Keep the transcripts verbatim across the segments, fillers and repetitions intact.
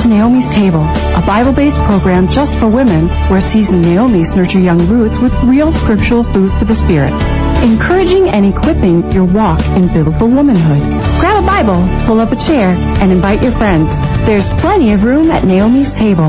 to Naomi's Table, a Bible-based program just for women where seasoned Naomis nurture young Ruths with real scriptural food for the spirit, encouraging and equipping your walk in biblical womanhood. Grab a Bible, pull up a chair, and invite your friends. There's plenty of room at Naomi's Table.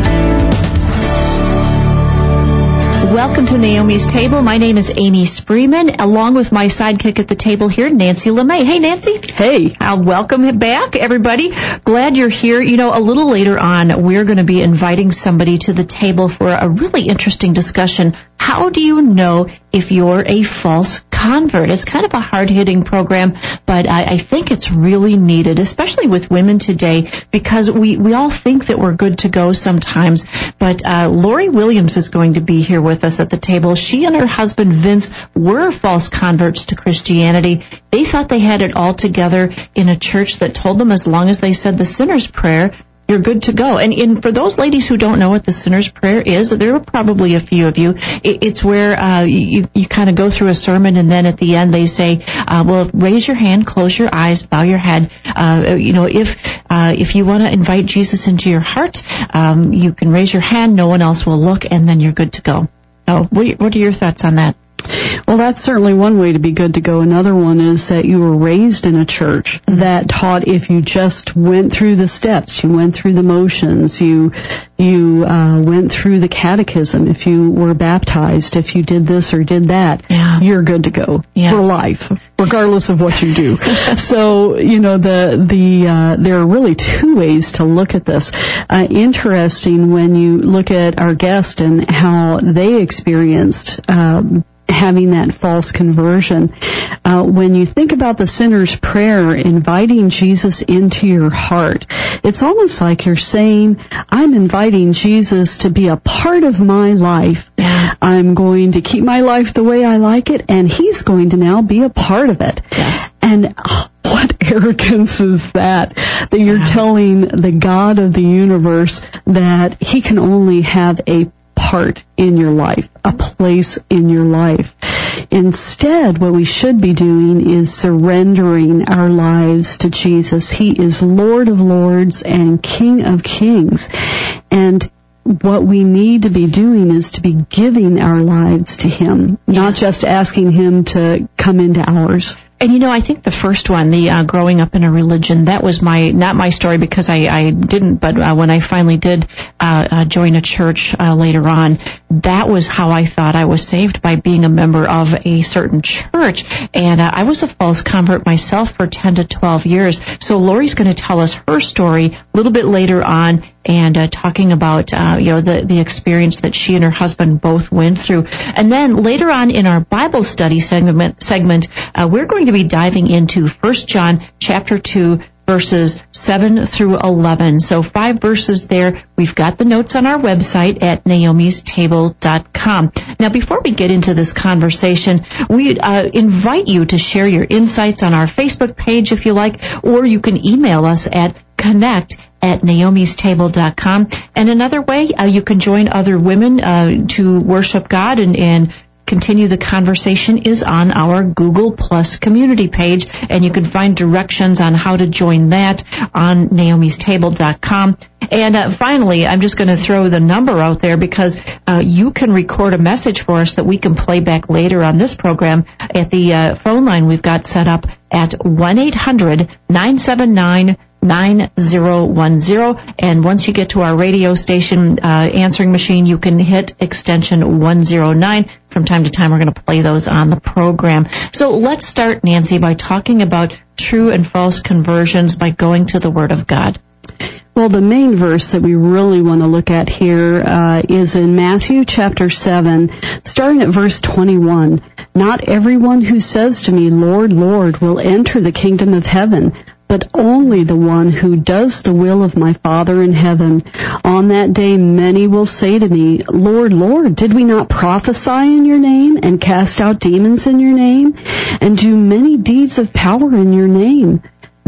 Welcome to Naomi's Table. My name is Amy Spreeman, along with my sidekick at the table here, Nancy LeMay. Hey, Nancy. Hey. Uh, welcome back, everybody. Glad you're here. You know, a little later on, we're going to be inviting somebody to the table for a really interesting discussion. How do you know if you're a false convert? It's kind of a hard-hitting program, but I, I think it's really needed, especially with women today, because we, we all think that we're good to go sometimes. But uh, Lori Williams is going to be here with us at the table. She and her husband, Vince, were false converts to Christianity. They thought they had it all together in a church that told them as long as they said the sinner's prayer, you're good to go. And, and for those ladies who don't know what the sinner's prayer is, there are probably a few of you. It, it's where uh, you, you kind of go through a sermon, and then at the end they say, uh, well, raise your hand, close your eyes, bow your head. Uh, you know, if uh, if you want to invite Jesus into your heart, um, you can raise your hand, no one else will look, and then you're good to go. So what are, what are your thoughts on that? Well, that's certainly one way to be good to go. Another one is that you were raised in a church that taught if you just went through the steps, you went through the motions, you you uh, went through the catechism, if you were baptized, if you did this or did that, yeah. you're good to go yes. for life, regardless of what you do. So, you know, the the uh, there are really two ways to look at this. Uh, interesting when you look at our guest and how they experienced um, having that false conversion. Uh, when you think about the sinner's prayer, inviting Jesus into your heart, it's almost like you're saying, I'm inviting Jesus to be a part of my life. I'm going to keep my life the way I like it, and he's going to now be a part of it. Yes. And oh, what arrogance is that, that you're yeah. telling the God of the universe that he can only have a part in your life, a place in your life. Instead, what we should be doing is surrendering our lives to Jesus. He is Lord of Lords and King of Kings. And what we need to be doing is to be giving our lives to him, yeah. not just asking him to come into ours. And, you know, I think the first one, the uh, growing up in a religion, that was my, not my story because I, I didn't, but uh, when I finally did uh, uh, join a church uh, later on, that was how I thought I was saved, by being a member of a certain church. And uh, I was a false convert myself for ten to twelve years. So Lori's going to tell us her story a little bit later on, and uh, talking about, uh, you know, the, the experience that she and her husband both went through. And then later on in our Bible study segment, segment uh, we're going to be diving into First John chapter two, verses seven through eleven. So five verses there. We've got the notes on our website at naomis table dot com. Now, before we get into this conversation, we uh, invite you to share your insights on our Facebook page if you like, or you can email us at connect at naomis table dot com. And another way, uh, you can join other women uh, to worship God and, and continue the conversation is on our Google Plus community page, and you can find directions on how to join that on naomis table dot com. And uh, finally, I'm just going to throw the number out there because uh, you can record a message for us that we can play back later on this program at the uh, phone line we've got set up at one eight hundred nine seven nine nine zero one zero, and once you get to our radio station uh, answering machine, you can hit extension one oh nine. From time to time, we're going to play those on the program. So let's start, Nancy, by talking about true and false conversions by going to the Word of God. Well, the main verse that we really want to look at here uh, is in Matthew chapter seven, starting at verse twenty-one. Not everyone who says to me, Lord, Lord, will enter the kingdom of heaven, but only the one who does the will of my Father in heaven. On that day many will say to me, Lord, Lord, did we not prophesy in your name and cast out demons in your name and do many deeds of power in your name?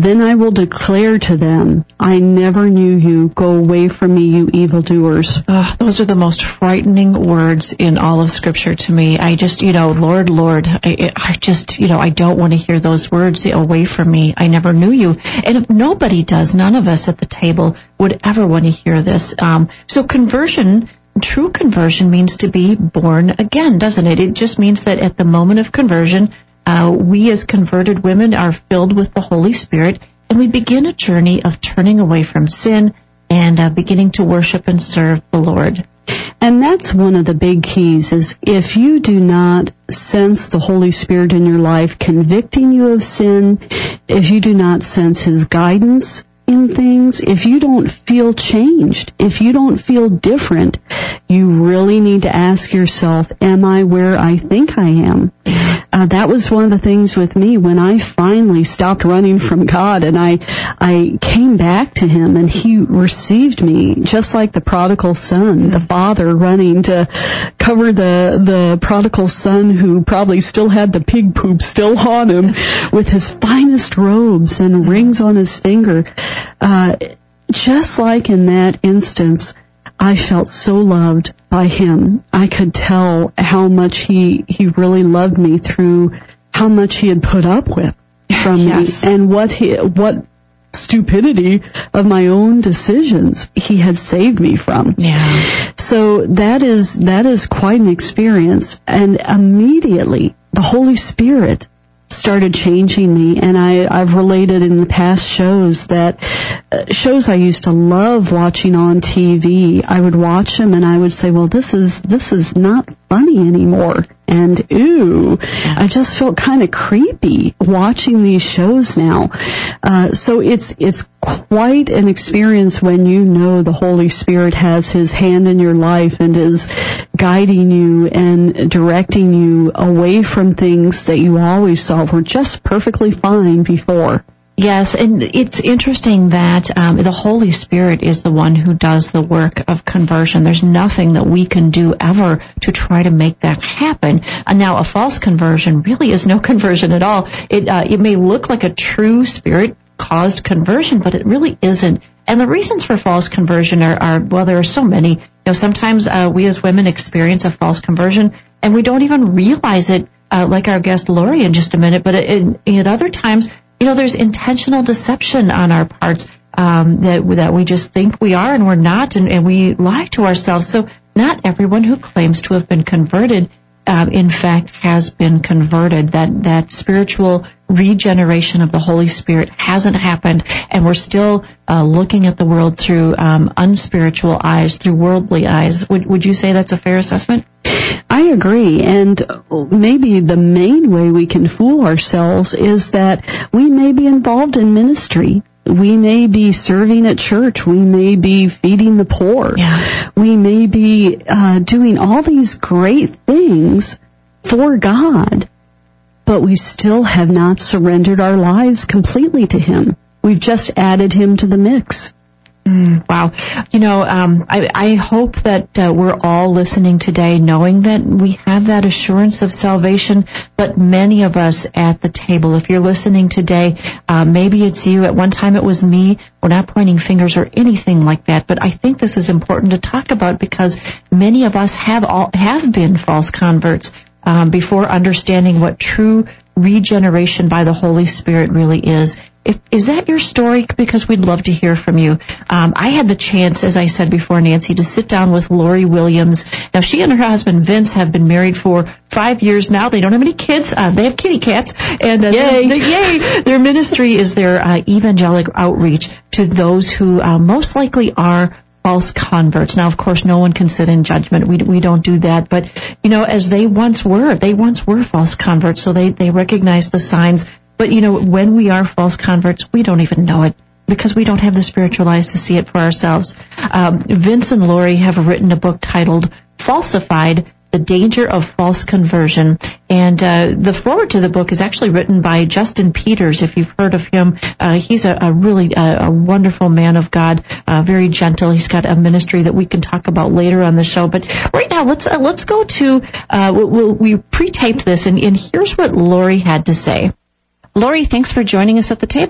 Then I will declare to them, I never knew you. Go away from me, you evildoers. Oh, those are the most frightening words in all of Scripture to me. I just, you know, Lord, Lord, I, I just, you know, I don't want to hear those words, away from me. I never knew you. And if nobody does, none of us at the table would ever want to hear this. Um, so conversion, true conversion means to be born again, doesn't it? It just means that at the moment of conversion, Uh, we as converted women are filled with the Holy Spirit, and we begin a journey of turning away from sin and uh, beginning to worship and serve the Lord. And that's one of the big keys, is if you do not sense the Holy Spirit in your life convicting you of sin, if you do not sense His guidance in things, if you don't feel changed, if you don't feel different, you really need to ask yourself, am I where I think I am? Uh, that was one of the things with me when I finally stopped running from God and I I came back to Him, and He received me just like the prodigal son, the father running to cover the the prodigal son who probably still had the pig poop still on him with his finest robes and rings on his finger. Uh, just like in that instance, I felt so loved by Him. I could tell how much He, he really loved me through how much He had put up with from yes. me, and what he, what stupidity of my own decisions He had saved me from. Yeah. So that is, that is quite an experience. And immediately the Holy Spirit started changing me, and I, I've related in the past shows that uh, shows I used to love watching on T V, I would watch them and I would say, well, this is this is not funny anymore. And ooh, I just felt kind of creepy watching these shows now. Uh, so it's it's quite an experience when you know the Holy Spirit has His hand in your life and is guiding you and directing you away from things that you always thought were just perfectly fine before. Yes, and it's interesting that um, the Holy Spirit is the one who does the work of conversion. There's nothing that we can do ever to try to make that happen. And now, a false conversion really is no conversion at all. It uh, it may look like a true Spirit-caused conversion, but it really isn't. And the reasons for false conversion are, are well, there are so many. You know, sometimes uh, we as women experience a false conversion, and we don't even realize it, uh, like our guest Lori in just a minute. But in, in other times, you know, there's intentional deception on our parts, um, that that we just think we are and we're not, and, and we lie to ourselves. So not everyone who claims to have been converted, um, in fact, has been converted. That that spiritual regeneration of the Holy Spirit hasn't happened, and we're still uh, looking at the world through um, unspiritual eyes, through worldly eyes. Would would you say that's a fair assessment? I agree, and maybe the main way we can fool ourselves is that we may be involved in ministry. We may be serving at church. We may be feeding the poor. Yeah. We may be uh, doing all these great things for God, but we still have not surrendered our lives completely to Him. We've just added Him to the mix. Mm, wow. You know, um, I, I hope that uh, we're all listening today knowing that we have that assurance of salvation, but many of us at the table, if you're listening today, uh, maybe it's you, at one time it was me, we're not pointing fingers or anything like that, but I think this is important to talk about because many of us have all, have been false converts um, before understanding what true regeneration by the Holy Spirit really is. If, is that your story? Because we'd love to hear from you. Um, I had the chance, as I said before, Nancy, to sit down with Lori Williams. Now, she and her husband Vince have been married for five years now. They don't have any kids. Uh, they have kitty cats. And uh, yay. Their, yay! Their ministry is their uh, evangelic outreach to those who uh, most likely are false converts. Now, of course, no one can sit in judgment. We we don't do that. But, you know, as they once were, they once were false converts, so they, they recognize the signs. But, you know, when we are false converts, we don't even know it because we don't have the spiritual eyes to see it for ourselves. Um, Vince and Lori have written a book titled Falsified, The Danger of False Conversion. And uh, the foreword to the book is actually written by Justin Peters, if you've heard of him. Uh, he's a, a really uh, a wonderful man of God, uh, very gentle. He's got a ministry that we can talk about later on the show. But right now, let's uh, let's go to, uh, we, we pre-taped this, and, and here's what Lori had to say. Lori, thanks for joining us at the table.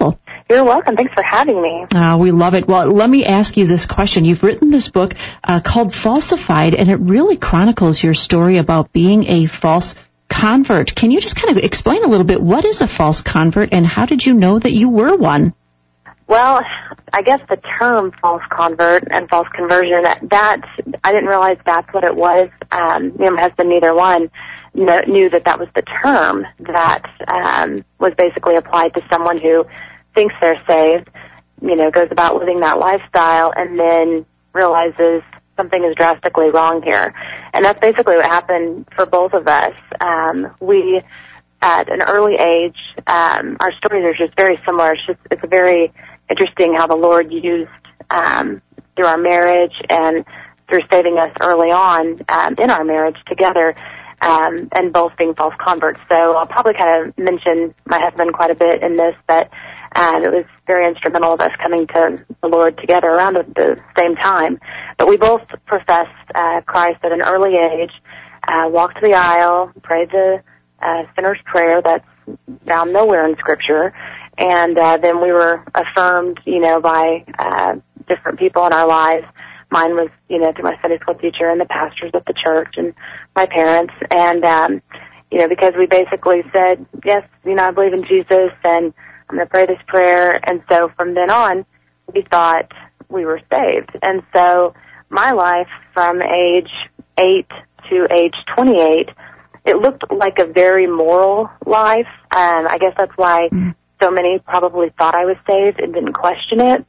You're welcome. Thanks for having me. Uh, we love it. Well, let me ask you this question. You've written this book uh, called Falsified, and it really chronicles your story about being a false convert. Can you just kind of explain a little bit, what is a false convert, and how did you know that you were one? Well, I guess the term false convert and false conversion, that, that I didn't realize that's what it was. Um, me and my husband, neither one, kn- knew that that was the term that um, was basically applied to someone who thinks they're saved, you know, goes about living that lifestyle, and then realizes something is drastically wrong here. And that's basically what happened for both of us. Um, we, at an early age, um, our stories are just very similar. It's just, it's very interesting how the Lord used, um, through our marriage and through saving us early on, um, in our marriage together, um, and both being false converts. So I'll probably kind of mention my husband quite a bit in this, but um, it was very instrumental of us coming to the Lord together around the, the same time. But we both professed uh, Christ at an early age, uh, walked the aisle, prayed the uh, sinner's prayer that's found nowhere in Scripture, and uh, then we were affirmed, you know, by uh, different people in our lives. Mine was, you know, through my Sunday school teacher and the pastors at the church and my parents. And, um, you know, because we basically said, yes, you know, I believe in Jesus and I'm going to pray this prayer. And so from then on, we thought we were saved. And so my life from age eight to age twenty-eight, it looked like a very moral life. Um, I guess that's why so many probably thought I was saved and didn't question it.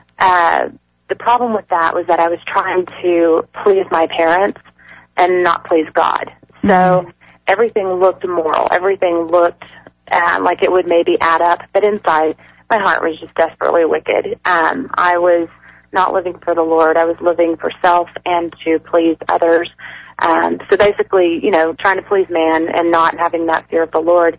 Uh, The problem with that was that I was trying to please my parents and not please God. So mm-hmm. everything looked moral. Everything looked uh, like it would maybe add up. But inside, my heart was just desperately wicked. Um, I was not living for the Lord. I was living for self and to please others. Um, so basically, you know, trying to please man and not having that fear of the Lord.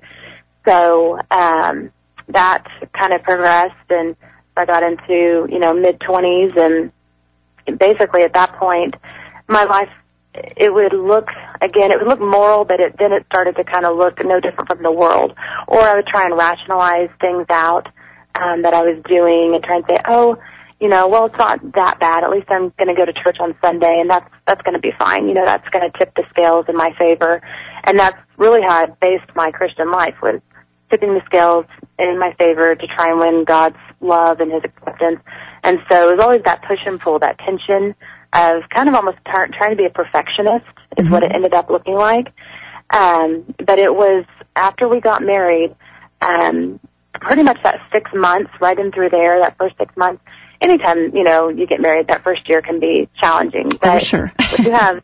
So um, that kind of progressed, and I got into, you know, mid-twenties, and basically at that point, my life, it would look, again, it would look moral, but it, then it started to kind of look no different from the world. Or I would try and rationalize things out um, that I was doing and try and say, oh, you know, well, it's not that bad. At least I'm going to go to church on Sunday, and that's that's going to be fine. You know, that's going to tip the scales in my favor. And that's really how I based my Christian life, was tipping the scales in my favor to try and win God's love and His acceptance. And so it was always that push and pull, that tension of kind of almost tar- trying to be a perfectionist is mm-hmm. what it ended up looking like. Um, but it was after we got married, um, pretty much that six months, right in through there, that first six months, anytime, you know, you get married, that first year can be challenging. But oh, sure. you have,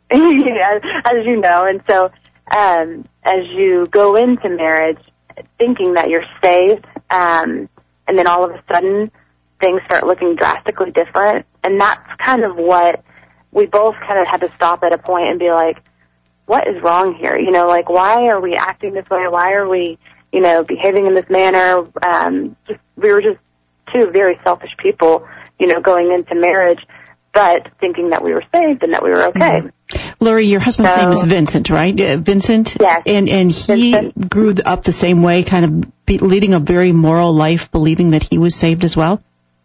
as you know, and so um, as you go into marriage, thinking that you're saved, um, and then all of a sudden things start looking drastically different. And that's kind of what we both kind of had to stop at a point and be like, what is wrong here? You know, like, why are we acting this way? Why are we, you know, behaving in this manner? Um, just, we were just two very selfish people, you know, going into marriage, but thinking that we were saved and that we were okay. Mm-hmm. Lori, your husband's so, name is Vincent, right? Uh, Vincent? Yes. And, and he Vincent. grew up the same way, kind of be, leading a very moral life, believing that he was saved as well?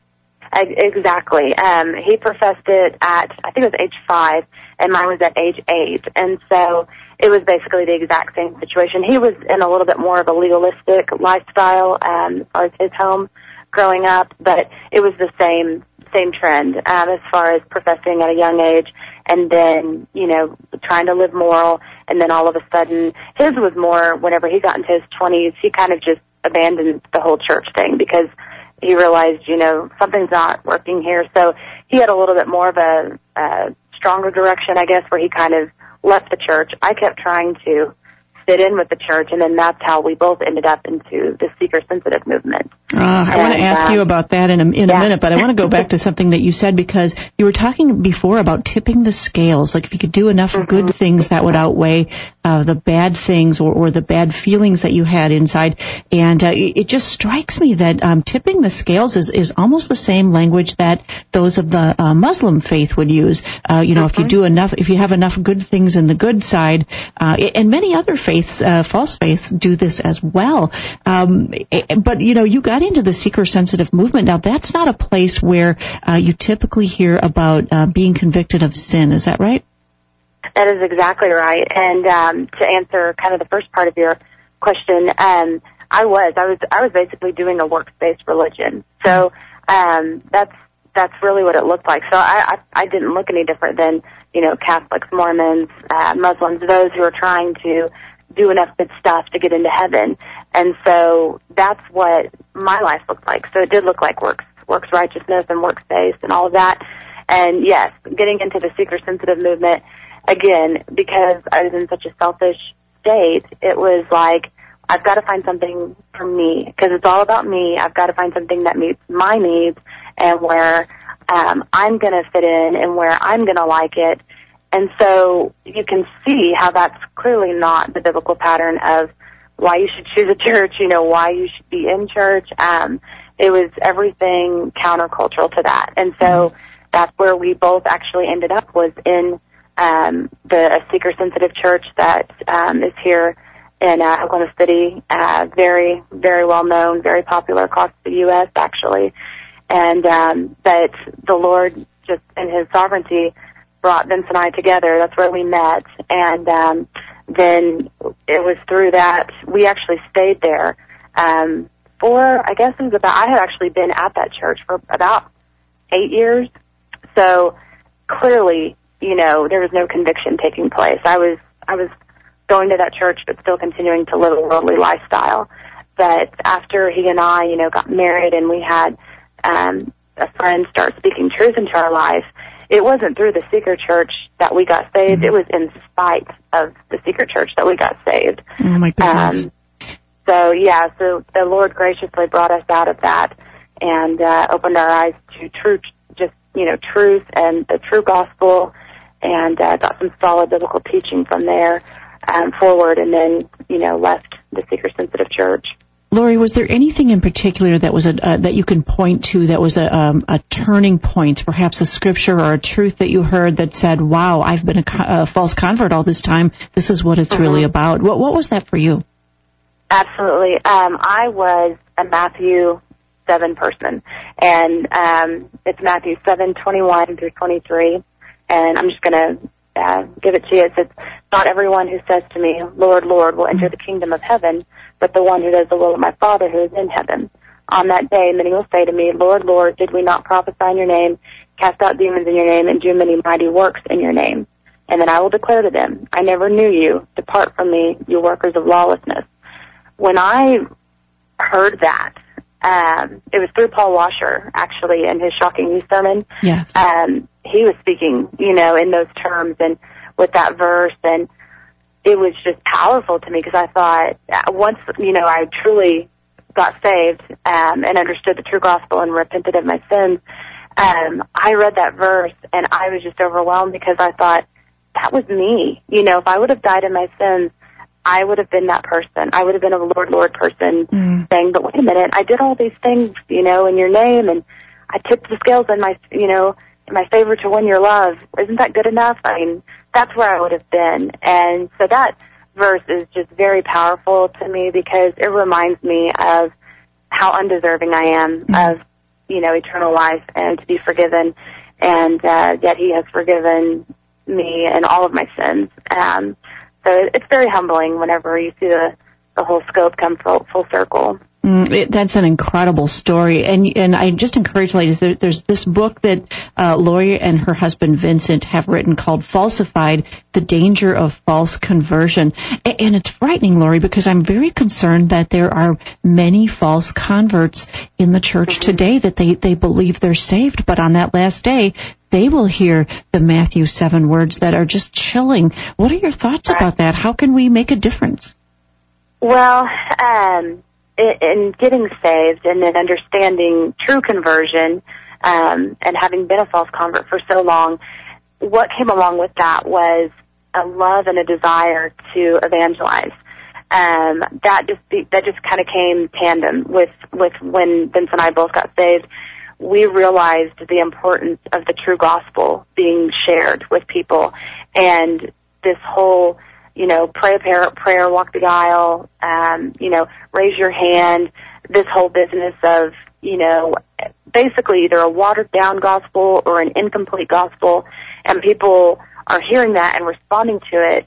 Exactly. Um, he professed it at, I think it was age five, and mine was at age eight. And so it was basically the exact same situation. He was in a little bit more of a legalistic lifestyle um, as far as his home growing up, but it was the same same trend um, as far as professing at a young age, and then, you know, trying to live moral, and then all of a sudden, his was more, whenever he got into his twenties, he kind of just abandoned the whole church thing because he realized, you know, something's not working here. So he had a little bit more of a, a stronger direction, I guess, where he kind of left the church. I kept trying to fit in with the church, and then that's how we both ended up into the seeker-sensitive movement. Uh, I want to ask uh, you about that in a, in yeah. a minute, but I want to go back to something that you said, because you were talking before about tipping the scales. Like if you could do enough mm-hmm. good things, that would outweigh uh, the bad things or, or the bad feelings that you had inside. And uh, it, it just strikes me that um, tipping the scales is, is almost the same language that those of the uh, Muslim faith would use. Uh, you know, mm-hmm. if you do enough, if you have enough good things in the good side, uh, and many other faiths, uh, false faiths, do this as well. Um, but you know, you got into the seeker-sensitive movement. Now, that's not a place where uh, you typically hear about uh, being convicted of sin. Is that right? That is exactly right. And um, to answer kind of the first part of your question, um, I was, I was, I was basically doing a works-based religion. So um, that's that's really what it looked like. So I, I, I didn't look any different than, you know, Catholics, Mormons, uh, Muslims, those who are trying to do enough good stuff to get into heaven. And so that's what my life looked like. So it did look like works, works righteousness and works-based and all of that. And yes, getting into the seeker-sensitive movement, again, because I was in such a selfish state, it was like, I've got to find something for me, because it's all about me. I've got to find something that meets my needs and where um, I'm going to fit in and where I'm going to like it. And so you can see how that's clearly not the biblical pattern of why you should choose a church, you know, why you should be in church. Um, it was everything countercultural to that. And so that's where we both actually ended up, was in um, the a seeker-sensitive church that um, is here in uh, Oklahoma City, uh, very, very well known, very popular across the U S actually. And um, but the Lord, just in His sovereignty, brought Vince and I together. That's where we met. And um, then it was through that we actually stayed there um, for, I guess it was about, I had actually been at that church for about eight years. So clearly, you know, there was no conviction taking place. I was, I was going to that church, but still continuing to live a worldly lifestyle. But after he and I, you know, got married and we had um, a friend start speaking truth into our life, it wasn't through the Seeker Church that we got saved. Mm-hmm. It was in spite of the Seeker Church that we got saved. Oh, my goodness. Um, so, yeah, so the Lord graciously brought us out of that and uh, opened our eyes to truth, just, you know, truth and the true gospel, and uh, got some solid biblical teaching from there um, forward, and then, you know, left the Seeker-sensitive church. Lori, was there anything in particular that was a, uh, that you can point to that was a, um, a turning point, perhaps a scripture or a truth that you heard that said, wow, I've been a, co- a false convert all this time. This is what it's mm-hmm. really about. What, what was that for you? Absolutely. Um, I was a Matthew seven person, and um, it's Matthew seven twenty-one through twenty-three, and I'm just going to uh, give it to you. It says, not everyone who says to me, Lord, Lord, will enter the kingdom of heaven, but the one who does the will of my Father who is in heaven. On that day, many will say to me, Lord, Lord, did we not prophesy in your name, cast out demons in your name, and do many mighty works in your name? And then I will declare to them, I never knew you. Depart from me, you workers of lawlessness. When I heard that, um, it was through Paul Washer, actually, in his Shocking News sermon. Yes. Um, he was speaking, you know, in those terms and with that verse, and it was just powerful to me, because I thought once, you know, I truly got saved um, and understood the true gospel and repented of my sins, um, I read that verse and I was just overwhelmed, because I thought, that was me. You know, if I would have died in my sins, I would have been that person. I would have been a Lord, Lord person mm. saying, but wait a minute, I did all these things, you know, in your name, and I tipped the scales in my, you know, in my favor to win your love. Isn't that good enough? I mean, that's where I would have been. And so that verse is just very powerful to me, because it reminds me of how undeserving I am mm. of, you know, eternal life and to be forgiven. And uh, yet He has forgiven me and all of my sins. Um, so it's very humbling whenever you see the, the whole scope come full, full circle. Mm, it, that's an incredible story, and and I just encourage ladies. There, there's this book that uh, Lori and her husband Vincent have written called "Falsified: The Danger of False Conversion," and, and it's frightening, Lori, because I'm very concerned that there are many false converts in the church mm-hmm. today, that they they believe they're saved, but on that last day they will hear the Matthew seven words that are just chilling. What are your thoughts right. about that? How can we make a difference? Well, um. in getting saved and then understanding true conversion, um, and having been a false convert for so long, what came along with that was a love and a desire to evangelize. Um, that just be, that just kind of came tandem with with when Vince and I both got saved. We realized the importance of the true gospel being shared with people, and this whole, you know, pray a prayer, prayer, walk the aisle, um, you know, raise your hand. This whole business of, you know, basically either a watered down gospel or an incomplete gospel, and people are hearing that and responding to it,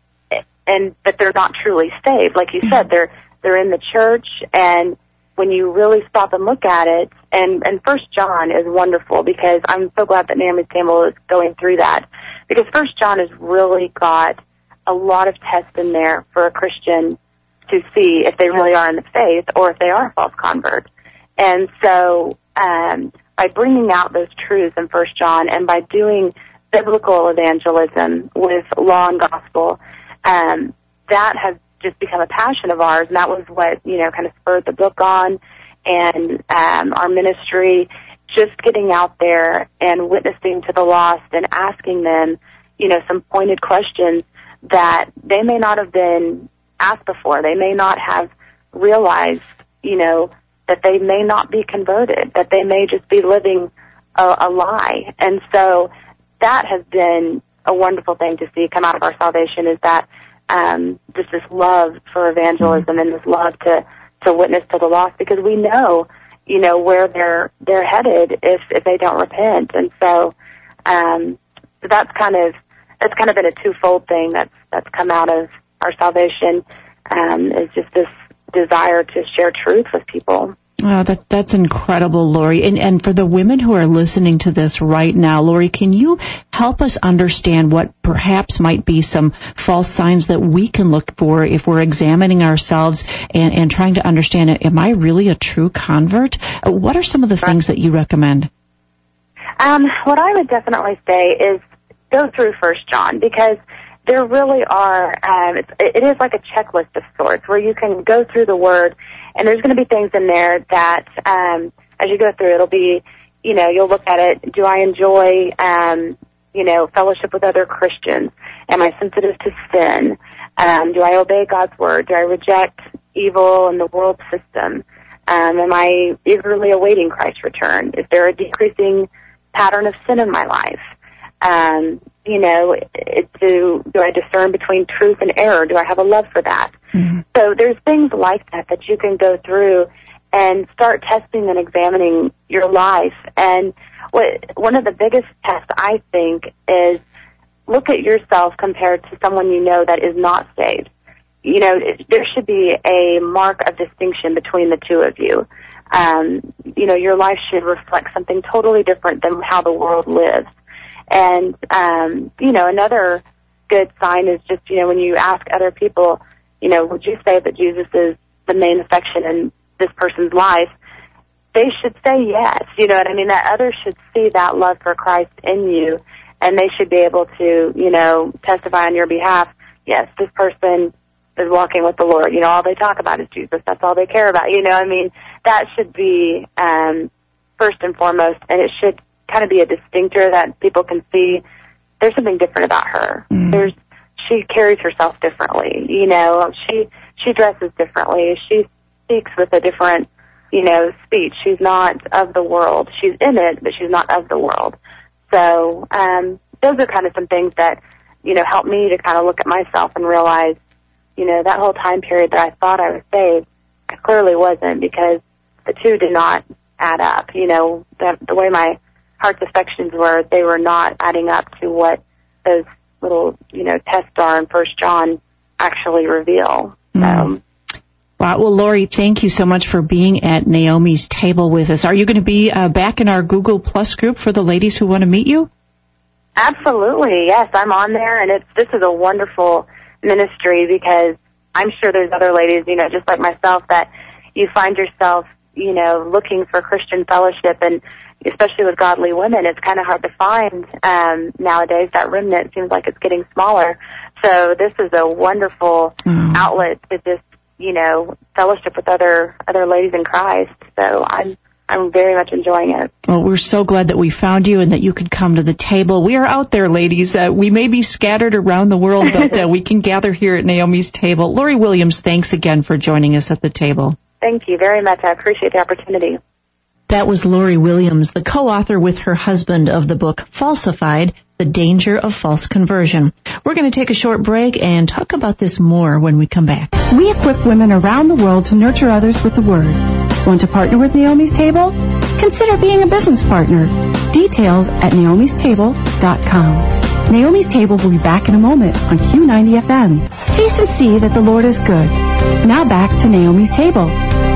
and but they're not truly saved. Like you said, they're they're in the church, and when you really stop and look at it, and and First John is wonderful, because I'm so glad that Naomi's Table is going through that, because First John has really got a lot of tests in there for a Christian to see if they really are in the faith or if they are a false convert. And so um, by bringing out those truths in First John, and by doing biblical evangelism with law and gospel, um, that has just become a passion of ours, and that was what, you know, kind of spurred the book on, and um, our ministry, just getting out there and witnessing to the lost and asking them, you know, some pointed questions that they may not have been asked before. They may not have realized, you know, that they may not be converted, that they may just be living a, a lie. And so that has been a wonderful thing to see come out of our salvation, is that um, just this love for evangelism and this love to, to witness to the lost, because we know, you know, where they're they're headed if if they don't repent. And so um, that's kind of that's kind of been a twofold thing that's that's come out of our salvation, um, is just this desire to share truth with people. Oh, that, that's incredible, Lori. And, and for the women who are listening to this right now, Lori, can you help us understand what perhaps might be some false signs that we can look for if we're examining ourselves and, and trying to understand, am I really a true convert? What are some of the things that you recommend? Um, what I would definitely say is go through First John, because there really are, um, it's, it is like a checklist of sorts where you can go through the Word, and there's going to be things in there that, um, as you go through, it'll be, you know, you'll look at it, do I enjoy, um, you know, fellowship with other Christians? Am I sensitive to sin? Um, do I obey God's Word? Do I reject evil and the world system? Um, am I eagerly awaiting Christ's return? Is there a decreasing pattern of sin in my life? Um, you know, it, do, do I discern between truth and error? Do I have a love for that? Mm-hmm. So there's things like that that you can go through and start testing and examining your life. And what, one of the biggest tests, I think, is look at yourself compared to someone you know that is not saved. You know, it, there should be a mark of distinction between the two of you. Um, you know, your life should reflect something totally different than how the world lives. And, um, you know, another good sign is just, you know, when you ask other people, you know, would you say that Jesus is the main affection in this person's life? They should say yes. You know what I mean? That others should see that love for Christ in you, and they should be able to, you know, testify on your behalf. Yes, this person is walking with the Lord. You know, all they talk about is Jesus. That's all they care about. You know, I mean, that should be, um, first and foremost, and it should kind of be a distinctor that people can see there's something different about her. Mm. There's, she carries herself differently, you know, she, she dresses differently. She speaks with a different, you know, speech. She's not of the world. She's in it, but she's not of the world. So, um, those are kind of some things that, you know, help me to kind of look at myself and realize, you know, that whole time period that I thought I was saved, I clearly wasn't, because the two did not add up. You know, the, the way my heart's affections were, they were not adding up to what those little, you know, tests are in First John actually reveal. Mm. So. Wow. Well, Lori, thank you so much for being at Naomi's Table with us. Are you going to be uh, back in our Google Plus group for the ladies who want to meet you? Absolutely. Yes, I'm on there, and it's this is a wonderful ministry, because I'm sure there's other ladies, you know, just like myself, that you find yourself, you know, looking for Christian fellowship, and especially with godly women, it's kind of hard to find um, nowadays. That remnant seems like it's getting smaller. So this is a wonderful mm. outlet to just, you know, fellowship with other other ladies in Christ. So I'm I'm very much enjoying it. Well, we're so glad that we found you and that you could come to the table. We are out there, ladies. Uh, we may be scattered around the world, but uh, we can gather here at Naomi's table. Lori Williams, thanks again for joining us at the table. Thank you very much. I appreciate the opportunity. That was Lori Williams, the co-author with her husband of the book Falsified, The Danger of False Conversion. We're going to take a short break and talk about this more when we come back. We equip women around the world to nurture others with the Word. Want to partner with Naomi's Table? Consider being a business partner. Details at naomis table dot com. Naomi's Table will be back in a moment on Q ninety F M. Taste and see that the Lord is good. Now back to Naomi's Table.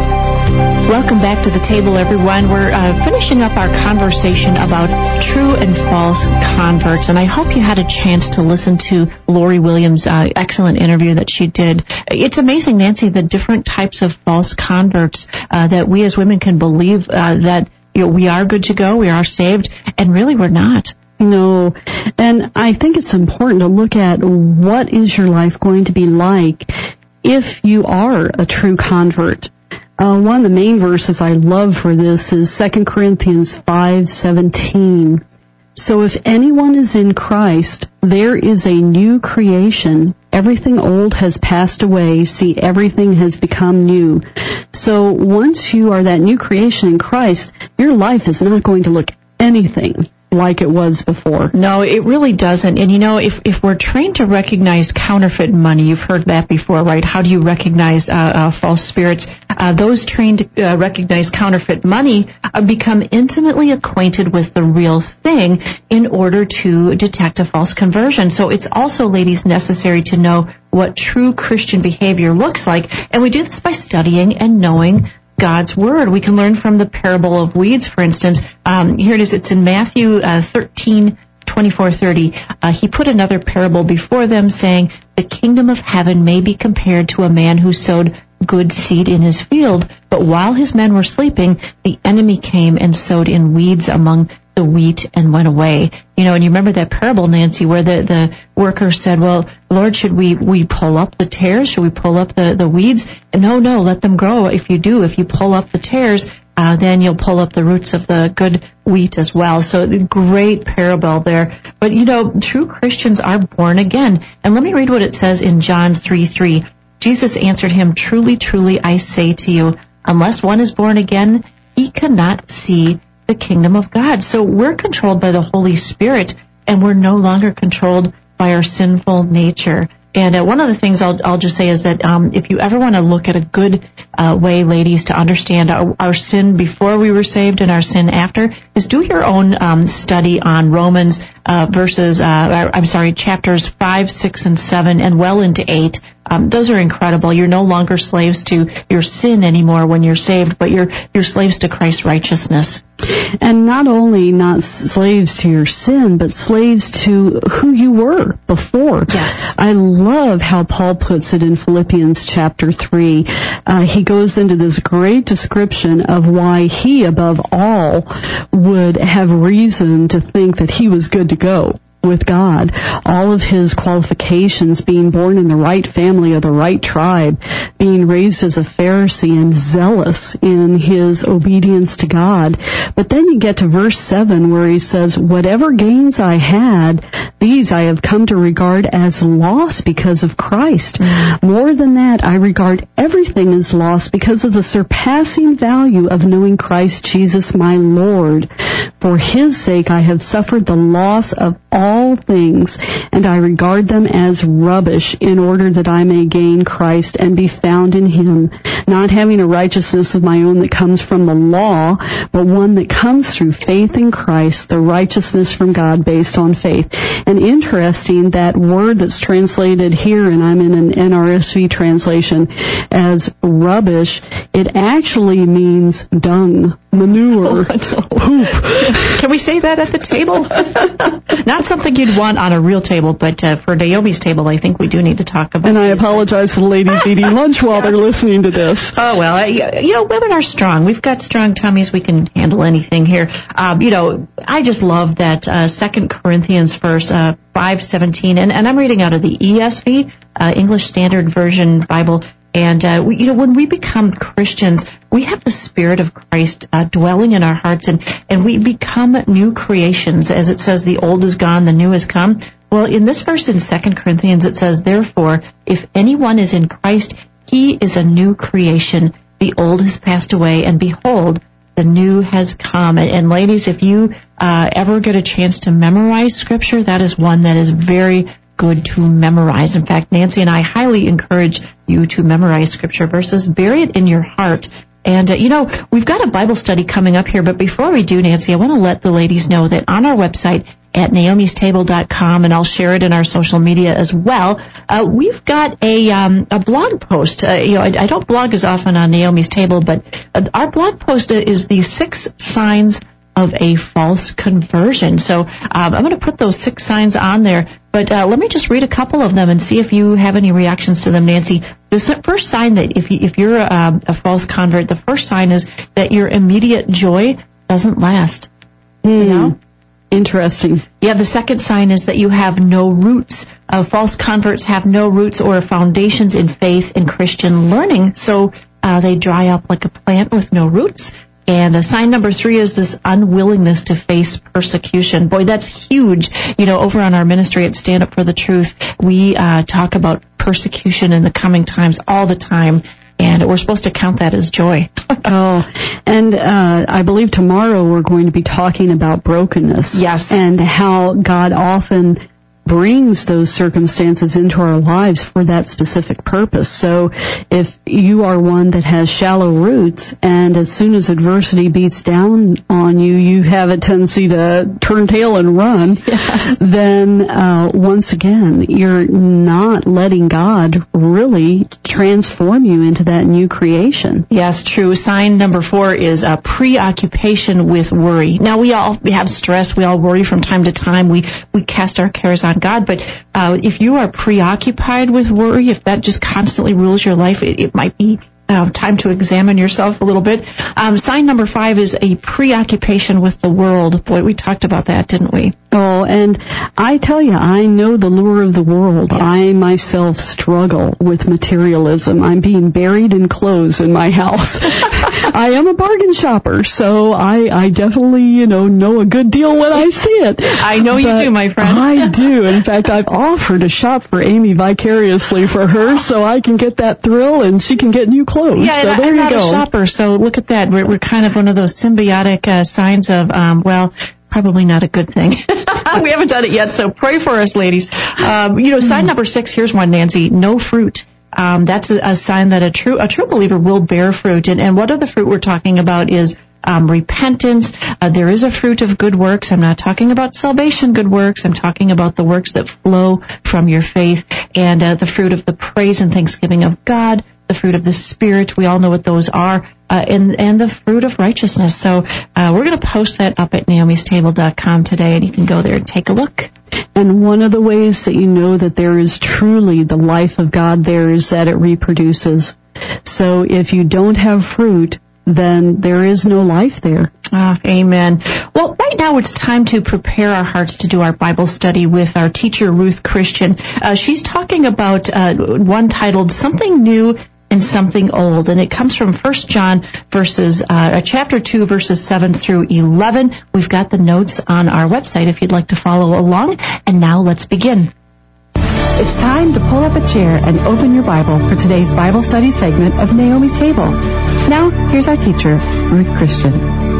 Welcome back to the table, everyone. We're uh, finishing up our conversation about true and false converts, and I hope you had a chance to listen to Lori Williams' uh, excellent interview that she did. It's amazing, Nancy, the different types of false converts uh, that we as women can believe uh, that you know, we are good to go, we are saved, and really we're not. No, and I think it's important to look at what is your life going to be like if you are a true convert. Uh, one of the main verses I love for this is Second Corinthians five seventeen. So if anyone is in Christ, there is a new creation. Everything old has passed away. See, everything has become new. So once you are that new creation in Christ, your life is not going to look anything like it was before. No, it really doesn't. And you know, if if we're trained to recognize counterfeit money, you've heard that before, right? How do you recognize uh, uh, false spirits? Uh, those trained to uh, recognize counterfeit money uh, become intimately acquainted with the real thing in order to detect a false conversion. So it's also, ladies, necessary to know what true Christian behavior looks like. And we do this by studying and knowing God's Word. We can learn from the parable of weeds, for instance. Um, here it is. It's in Matthew uh, thirteen, twenty-four, thirty. Uh, he put another parable before them, saying, the kingdom of heaven may be compared to a man who sowed good seed in his field, but while his men were sleeping, the enemy came and sowed in weeds among the wheat and went away. You know, and you remember that parable, Nancy, where the, the worker said, well, Lord, should we, we pull up the tares? Should we pull up the, the weeds? And no, no, let them grow. If you do, if you pull up the tares, uh, then you'll pull up the roots of the good wheat as well. So great parable there. But, you know, true Christians are born again. And let me read what it says in John three three. Jesus answered him, truly, truly, I say to you, unless one is born again, he cannot see the kingdom of God. So we're controlled by the Holy Spirit, and we're no longer controlled by our sinful nature. And uh, one of the things I'll, I'll just say is that um, if you ever want to look at a good uh, way, ladies, to understand our, our sin before we were saved and our sin after, is do your own um, study on Romans uh, verses, uh, I'm sorry, chapters five, six, and seven, and well into eight. Um, those are incredible. You're no longer slaves to your sin anymore when you're saved, but you're you're slaves to Christ's righteousness. And not only not slaves to your sin, but slaves to who you were before. Yes. I love how Paul puts it in Philippians chapter three. Uh, he goes into this great description of why he, above all, would have reason to think that he was good to go with God. All of his qualifications, being born in the right family of the right tribe, being raised as a Pharisee and zealous in his obedience to God. But then you get to verse seven where he says, whatever gains I had, these I have come to regard as loss because of Christ. Mm-hmm. More than that, I regard everything as loss because of the surpassing value of knowing Christ Jesus my Lord. For his sake I have suffered the loss of all all things, and I regard them as rubbish in order that I may gain Christ and be found in him, not having a righteousness of my own that comes from the law, but one that comes through faith in Christ, the righteousness from God based on faith. And interesting, that word that's translated here, and I'm in an N R S V translation, as rubbish, it actually means dung, manure, poop. Can we say that at the table? Not something you'd want on a real table, but uh, for Naomi's table, I think we do need to talk about. And I apologize to the ladies eating lunch while they're listening to this. Oh, well, uh, you know, women are strong. We've got strong tummies. We can handle anything here. Um, you know, I just love that uh, Second Corinthians verse uh, five seventeen, and, and I'm reading out of the E S V, uh, English Standard Version Bible. And, uh, we, you know, when we become Christians, we have the Spirit of Christ uh, dwelling in our hearts, and, and we become new creations. As it says, the old is gone, the new has come. Well, in this verse in Second Corinthians, it says, therefore, if anyone is in Christ, he is a new creation. The old has passed away, and behold, the new has come. And, and ladies, if you uh, ever get a chance to memorize Scripture, that is one that is very good to memorize. In fact, Nancy and I highly encourage you to memorize Scripture verses. Bury it in your heart. And, uh, you know, we've got a Bible study coming up here, but before we do, Nancy, I want to let the ladies know that on our website at naomis table dot com, and I'll share it in our social media as well, uh, we've got a um, a blog post. Uh, you know, I, I don't blog as often on Naomi's Table, but uh, our blog post is the six signs of a false conversion. So um, I'm going to put those six signs on there, but uh, let me just read a couple of them and see if you have any reactions to them, Nancy. The first sign that if, you, if you're a, a false convert, the first sign is that your immediate joy doesn't last. Mm. You know? Interesting. Yeah, the second sign is that you have no roots. Uh, false converts have no roots or foundations in faith and Christian learning, so uh, they dry up like a plant with no roots. And uh, sign number three is this unwillingness to face persecution. Boy, that's huge. You know, over on our ministry at Stand Up for the Truth, we uh, talk about persecution in the coming times all the time. And we're supposed to count that as joy. Oh, and uh, I believe tomorrow we're going to be talking about brokenness. Yes. And how God often brings those circumstances into our lives for that specific purpose. So if you are one that has shallow roots, and as soon as adversity beats down on you, you have a tendency to turn tail and run, yes. then uh, once again, you're not letting God really transform you into that new creation. Yes, true. Sign number four is a preoccupation with worry. Now, we all have stress. We all worry from time to time. We, we cast our cares on God, but uh, if you are preoccupied with worry, if that just constantly rules your life, it, it might be uh, time to examine yourself a little bit. Um, sign number five is a preoccupation with the world. Boy, we talked about that, didn't we? Oh, and I tell you, I know the lure of the world. Yes. I myself struggle with materialism. I'm being buried in clothes in my house. I am a bargain shopper, so I, I definitely, you know, know a good deal when I see it. I know you do, my friend. I do. In fact, I've offered to shop for Amy vicariously for her so I can get that thrill and she can get new clothes. Yeah, so and there I'm you not go. a shopper, so look at that. We're, we're kind of one of those symbiotic uh, signs of, um, well, probably not a good thing. We haven't done it yet, so pray for us, ladies. Um, you know, sign number six, here's one, Nancy, no fruit. Um, that's a, a sign that a true a true believer will bear fruit. And, and what are the fruit we're talking about is um, repentance. Uh, there is a fruit of good works. I'm not talking about salvation good works. I'm talking about the works that flow from your faith, and uh, the fruit of the praise and thanksgiving of God, the fruit of the Spirit. We all know what those are, uh, and, and the fruit of righteousness. So uh, we're going to post that up at naomis table dot com today, and you can go there and take a look. And one of the ways that you know that there is truly the life of God there is that it reproduces. So if you don't have fruit, then there is no life there. Ah, amen. Well, right now it's time to prepare our hearts to do our Bible study with our teacher, Ruth Christian. Uh, she's talking about uh, one titled Something New and Something Old, and it comes from First John verses, uh, chapter two, verses seven through eleven. We've got the notes on our website if you'd like to follow along. And now let's begin. It's time to pull up a chair and open your Bible for today's Bible study segment of Naomi's Table. Now, here's our teacher, Ruth Christian.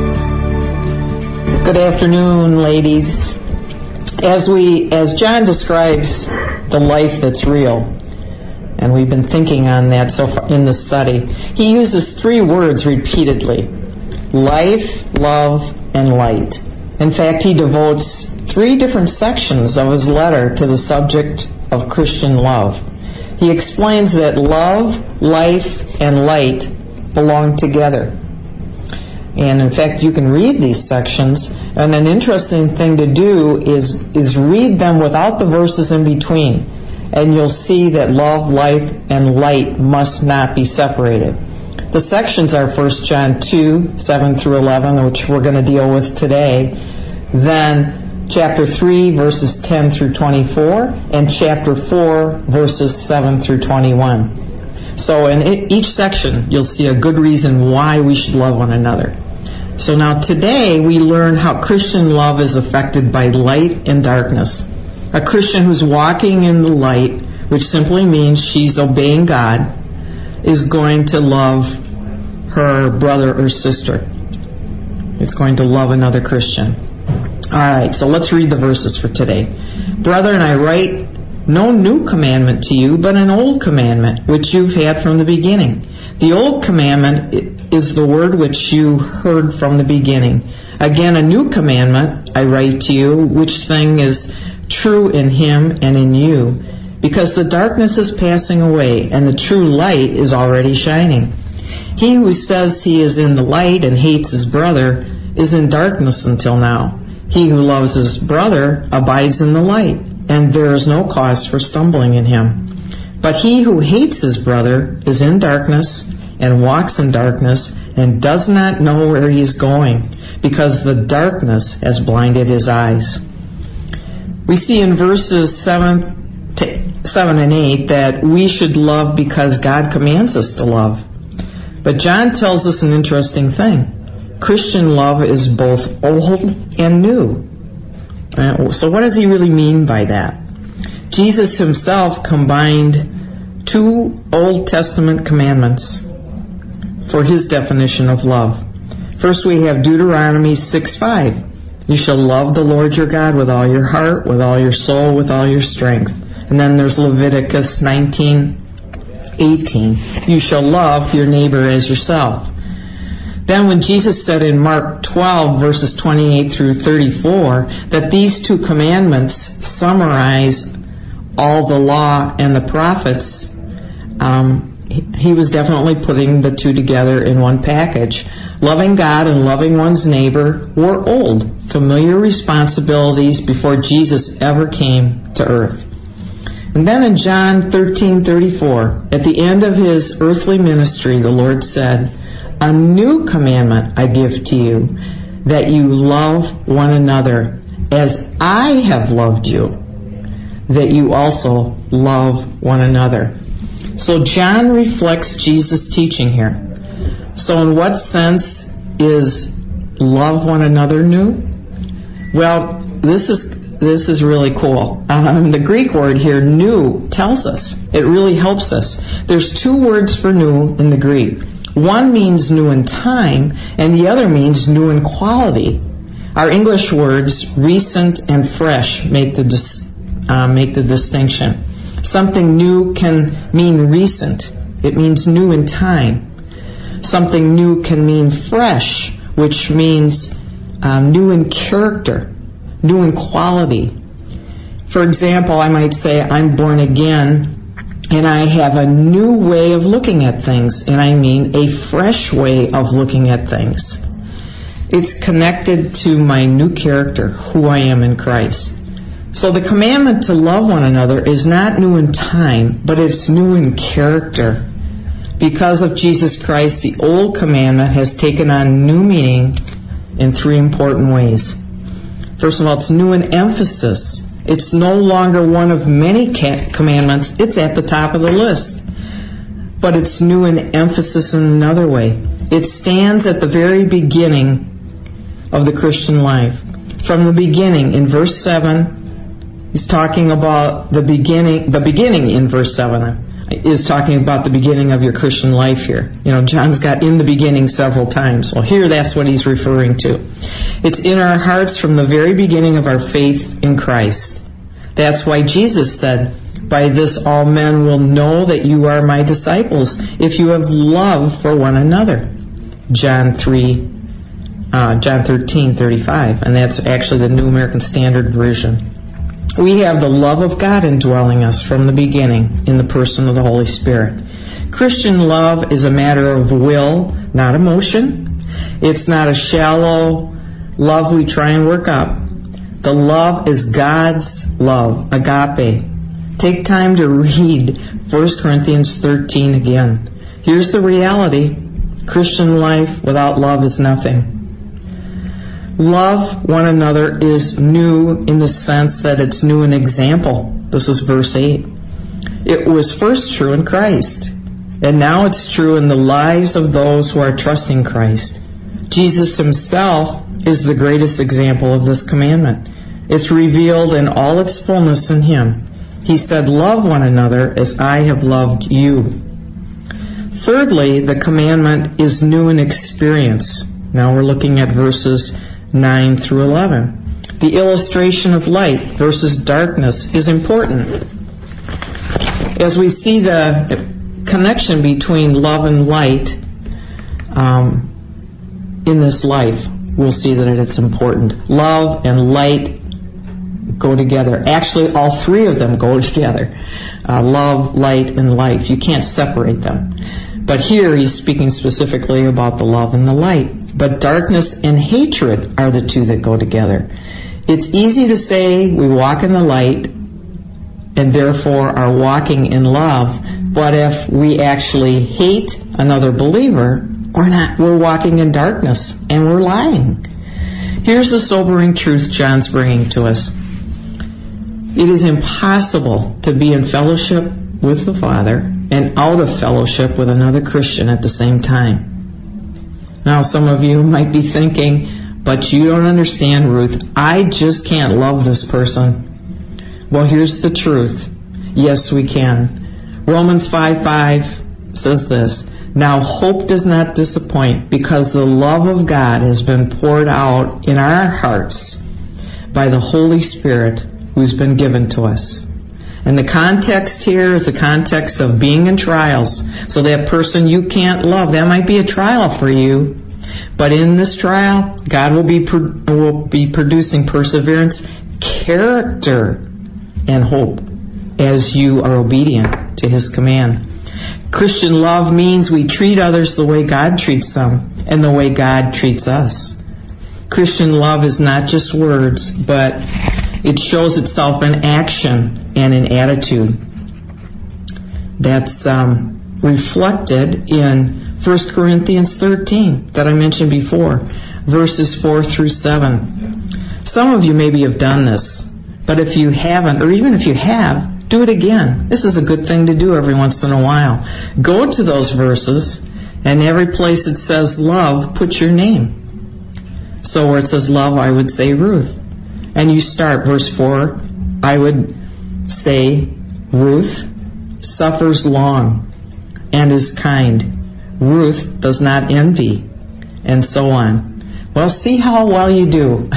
Good afternoon, ladies. As we, as John describes the life that's real, and we've been thinking on that so far in this study, he uses three words repeatedly: life, love, and light. In fact, he devotes three different sections of his letter to the subject of Christian love. He explains that love, life, and light belong together. And in fact, you can read these sections, and an interesting thing to do is, is read them without the verses in between. And you'll see that love, life, and light must not be separated. The sections are First John two, seven through eleven, which we're going to deal with today. Then chapter three, verses ten through twenty-four, and chapter four, verses seven through twenty-one. So in each section, you'll see a good reason why we should love one another. So now today, we learn how Christian love is affected by light and darkness. A Christian who's walking in the light, which simply means she's obeying God, is going to love her brother or sister. Is going to love another Christian. All right, so let's read the verses for today. Brethren, I write no new commandment to you, but an old commandment, which you've had from the beginning. The old commandment is the word which you heard from the beginning. Again, a new commandment I write to you, which thing is true in him and in you, because the darkness is passing away, and the true light is already shining. He who says he is in the light and hates his brother is in darkness until now. He who loves his brother abides in the light, and there is no cause for stumbling in him. But he who hates his brother is in darkness and walks in darkness and does not know where he is going, because the darkness has blinded his eyes. We see in verses seven, to, seven and eight that we should love because God commands us to love. But John tells us an interesting thing. Christian love is both old and new. So what does he really mean by that? Jesus himself combined two Old Testament commandments for his definition of love. First we have Deuteronomy six five. You shall love the Lord your God with all your heart, with all your soul, with all your strength. And then there's Leviticus nineteen eighteen. You shall love your neighbor as yourself. Then when Jesus said in Mark twelve, verses twenty-eight through thirty-four, that these two commandments summarize all the law and the prophets, um, he, he was definitely putting the two together in one package. Loving God and loving one's neighbor were old, familiar responsibilities before Jesus ever came to earth. And then in John thirteen thirty-four, at the end of his earthly ministry, the Lord said, a new commandment I give to you, that you love one another as I have loved you, that you also love one another. So John reflects Jesus' teaching here. So in what sense is love one another new? Well, this is this is really cool. Um, the Greek word here, new, tells us. It really helps us. There's two words for new in the Greek. One means new in time, and the other means new in quality. Our English words, recent and fresh, make the dis- uh, make the distinction. Something new can mean recent. It means new in time. Something new can mean fresh, which means um, new in character, new in quality. For example, I might say, I'm born again, and I have a new way of looking at things, and I mean a fresh way of looking at things. It's connected to my new character, who I am in Christ. So the commandment to love one another is not new in time, but it's new in character. Because of Jesus Christ, the old commandment has taken on new meaning in three important ways. First of all, it's new in emphasis. It's no longer one of many commandments. It's at the top of the list. But it's new in emphasis in another way. It stands at the very beginning of the Christian life. From the beginning, in verse seven, he's talking about the beginning, the beginning in verse seven is talking about the beginning of your Christian life here. You know, John's got in the beginning several times. Well, here that's what he's referring to. It's in our hearts from the very beginning of our faith in Christ. That's why Jesus said, by this all men will know that you are my disciples, if you have love for one another. John three, uh, John thirteen thirty-five, and that's actually the New American Standard Version. We have the love of God indwelling us from the beginning in the person of the Holy Spirit. Christian love is a matter of will, not emotion. It's not a shallow love we try and work up. The love is God's love, agape. Take time to read First Corinthians thirteen again. Here's the reality. Christian life without love is nothing. Love one another is new in the sense that it's new in example. This is verse eight. It was first true in Christ. And now it's true in the lives of those who are trusting Christ. Jesus himself is the greatest example of this commandment. It's revealed in all its fullness in him. He said, "Love one another as I have loved you." Thirdly, the commandment is new in experience. Now we're looking at verses nine through eleven. The illustration of light versus darkness is important. As we see the connection between love and light um, in this life, we'll see that it's important. Love and light go together. Actually, all three of them go together. Uh, love, light, and life. You can't separate them. But here he's speaking specifically about the love and the light. But darkness and hatred are the two that go together. It's easy to say we walk in the light and therefore are walking in love, but if we actually hate another believer, we're not. We're walking in darkness and we're lying. Here's the sobering truth John's bringing to us. It is impossible to be in fellowship with the Father and out of fellowship with another Christian at the same time. Now, some of you might be thinking, but you don't understand, Ruth. I just can't love this person. Well, here's the truth. Yes, we can. Romans five five says this, "Now hope does not disappoint, because the love of God has been poured out in our hearts by the Holy Spirit who's been given to us." And the context here is the context of being in trials. So that person you can't love, that might be a trial for you. But in this trial, God will be will be producing perseverance, character, and hope as you are obedient to his command. Christian love means we treat others the way God treats them and the way God treats us. Christian love is not just words, but it shows itself in action and in attitude. That's um, reflected in First Corinthians thirteen that I mentioned before, verses four through seven. Some of you maybe have done this, but if you haven't, or even if you have, do it again. This is a good thing to do every once in a while. Go to those verses, and every place it says love, put your name. So where it says love, I would say Ruth. And you start verse four, I would say Ruth suffers long and is kind. Ruth does not envy, and so on. Well, see how well you do.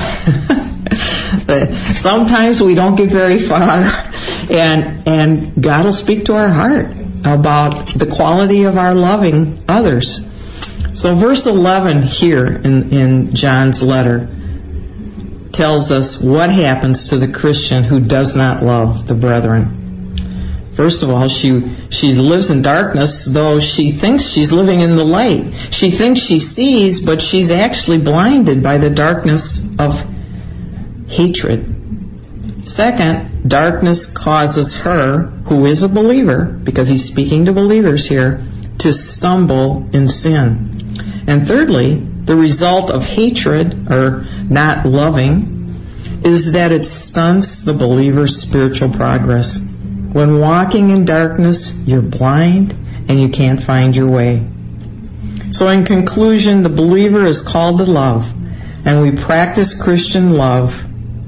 Sometimes we don't get very far, and and God will speak to our heart about the quality of our loving others. So verse eleven here in, in John's letter tells us what happens to the Christian who does not love the brethren. First of all, she she lives in darkness, though she thinks she's living in the light. She thinks she sees, but she's actually blinded by the darkness of hatred. Second, darkness causes her, who is a believer, because he's speaking to believers here, to stumble in sin. And thirdly, the result of hatred, or not loving, is that it stunts the believer's spiritual progress. When walking in darkness, you're blind and you can't find your way. So in conclusion, the believer is called to love, and we practice Christian love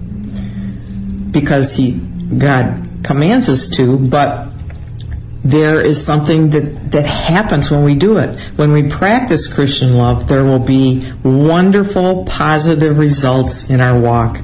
because he, God commands us to, but there is something that, that happens when we do it. When we practice Christian love, there will be wonderful, positive results in our walk.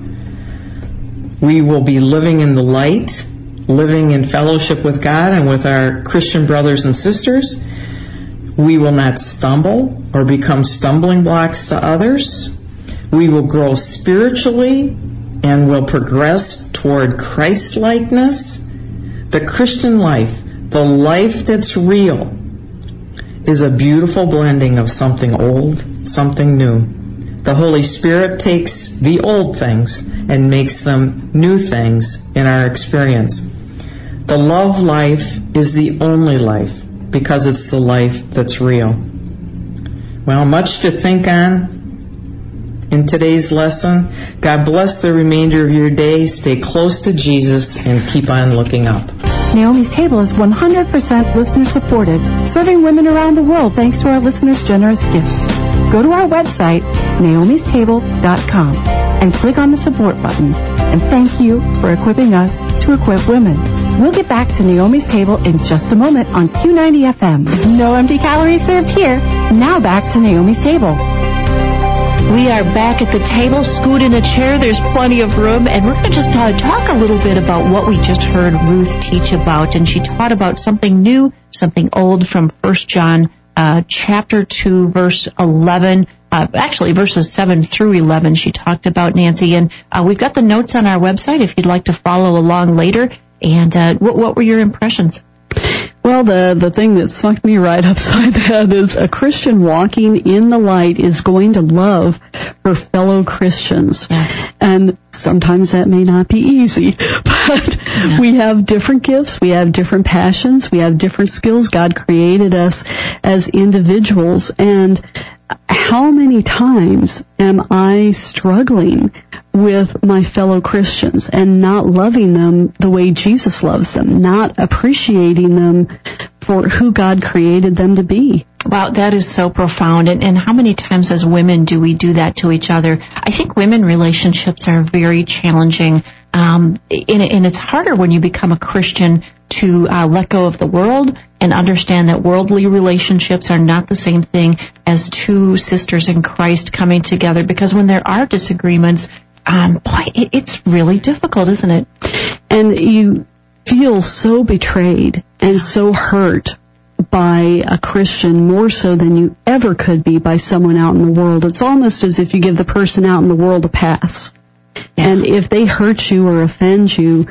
We will be living in the light, living in fellowship with God and with our Christian brothers and sisters. We will not stumble or become stumbling blocks to others. We will grow spiritually and will progress toward Christ-likeness. The Christian life, the life that's real, is a beautiful blending of something old, something new. The Holy Spirit takes the old things and makes them new things in our experience. The love life is the only life because it's the life that's real. Well, much to think on in today's lesson. God bless the remainder of your day. Stay close to Jesus and keep on looking up. Naomi's Table is one hundred percent listener-supported, serving women around the world thanks to our listeners' generous gifts. Go to our website, naomis table dot com, and click on the support button. And thank you for equipping us to equip women. We'll get back to Naomi's Table in just a moment on Q ninety F M. No empty calories served here. Now back to Naomi's Table. We are back at the table, scoot in a chair. There's plenty of room, and we're going to just uh, talk a little bit about what we just heard Ruth teach about. And she taught about something new, something old from First John uh, chapter two, verse eleven. Uh, actually, verses seven through eleven she talked about, Nancy. And uh, we've got the notes on our website if you'd like to follow along later. And uh, what, what were your impressions? Well, the, the thing that smacked me right upside the head is a Christian walking in the light is going to love her fellow Christians. Yes. And sometimes that may not be easy, but yeah. we have different gifts, we have different passions, we have different skills. God created us as individuals, and how many times am I struggling with my fellow Christians and not loving them the way Jesus loves them, not appreciating them for who God created them to be? Wow, that is so profound. And, and how many times as women do we do that to each other? I think women relationships are very challenging. Um, and, and it's harder when you become a Christian to uh, let go of the world and understand that worldly relationships are not the same thing as two sisters in Christ coming together. Because when there are disagreements, um, boy, it, it's really difficult, isn't it? And you feel so betrayed and so hurt by a Christian, more so than you ever could be by someone out in the world. It's almost as if you give the person out in the world a pass. Yeah. And if they hurt you or offend you,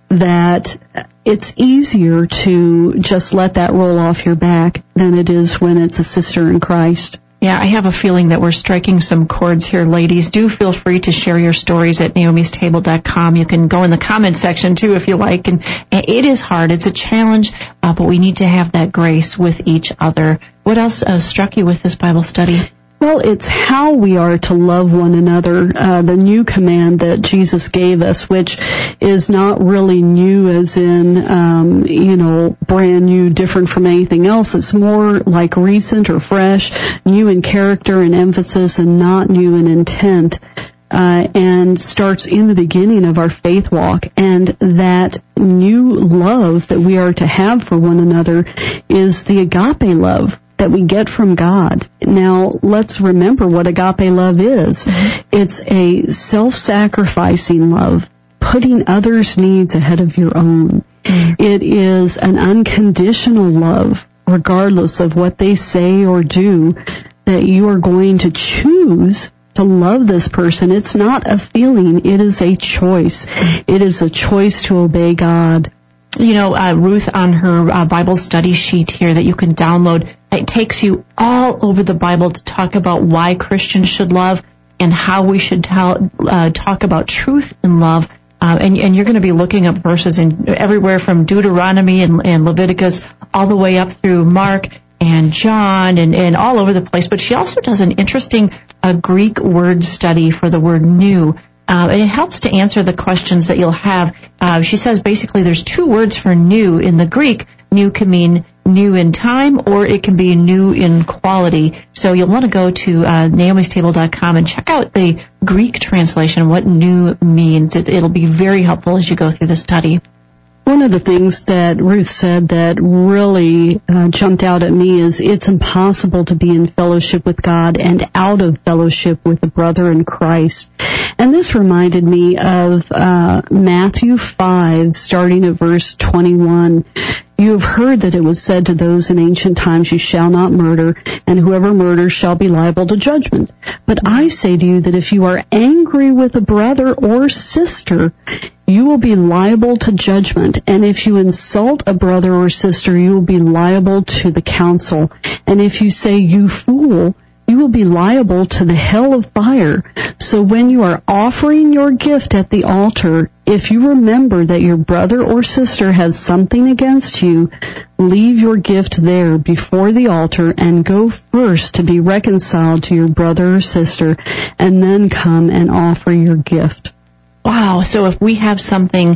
that it's easier to just let that roll off your back than it is when it's a sister in Christ. Yeah, I have a feeling that we're striking some chords here, ladies. Do feel free to share your stories at naomis table dot com. You can go in the comment section, too, if you like. And it is hard. It's a challenge, uh, but we need to have that grace with each other. What else uh, struck you with this Bible study? Well, it's how we are to love one another, uh, the new command that Jesus gave us, which is not really new as in, um, you know, brand new, different from anything else. It's more like recent or fresh, new in character and emphasis, and not new in intent, uh, and starts in the beginning of our faith walk. And that new love that we are to have for one another is the agape love that we get from God. Now, let's remember what agape love is. Mm-hmm. It's a self-sacrificing love, putting others' needs ahead of your own. Mm-hmm. It is an unconditional love, regardless of what they say or do, that you are going to choose to love this person. It's not a feeling, it is a choice. Mm-hmm. It is a choice to obey God. You know, uh, Ruth, on her uh, Bible study sheet here that you can download, it takes you all over the Bible to talk about why Christians should love and how we should tell, uh, talk about truth and love. Uh, and, and you're going to be looking up verses in everywhere from Deuteronomy and, and Leviticus all the way up through Mark and John and, and all over the place. But she also does an interesting uh, Greek word study for the word new. Uh, and it helps to answer the questions that you'll have. Uh, she says basically there's two words for new in the Greek. New can mean new in time, or it can be new in quality. So you'll want to go to uh, naomis table dot com and check out the Greek translation, what new means. It, it'll be very helpful as you go through the study. One of the things that Ruth said that really uh, jumped out at me is it's impossible to be in fellowship with God and out of fellowship with a brother in Christ. And this reminded me of uh, Matthew five, starting at verse twenty-one. You have heard that it was said to those in ancient times, you shall not murder, and whoever murders shall be liable to judgment. But I say to you that if you are angry with a brother or sister, you will be liable to judgment. And if you insult a brother or sister, you will be liable to the council. And if you say, you fool, you will be liable to the hell of fire. So when you are offering your gift at the altar, if you remember that your brother or sister has something against you, leave your gift there before the altar and go first to be reconciled to your brother or sister, and then come and offer your gift. Wow, so if we have something